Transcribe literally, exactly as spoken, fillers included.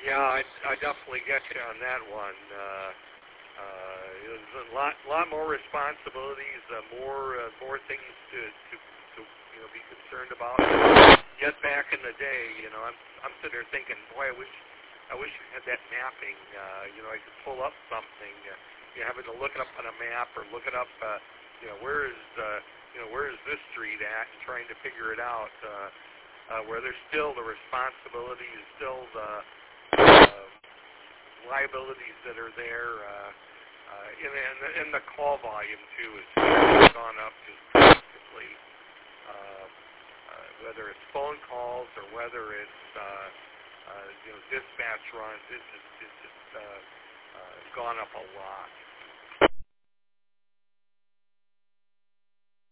Yeah, I, I definitely get you on that one. Uh, uh, there's a lot, lot more responsibilities, uh, more, uh, more things to, to, to, you know, be concerned about. Yet back in the day, you know, I'm, I'm sitting there thinking, boy, I wish, I wish I had that mapping. Uh, you know, I could pull up something. Uh, you know, having to look it up on a map or look it up. Uh, you know, where is, uh, you know, where is this street at, and trying to figure it out. Uh, uh, where there's still the responsibility, is still the uh, liabilities that are there, uh, uh, and, and, and the call volume too has gone up just drastically. Uh, uh, whether it's phone calls or whether it's uh, uh, you know dispatch runs, it's just it's just uh, uh, gone up a lot.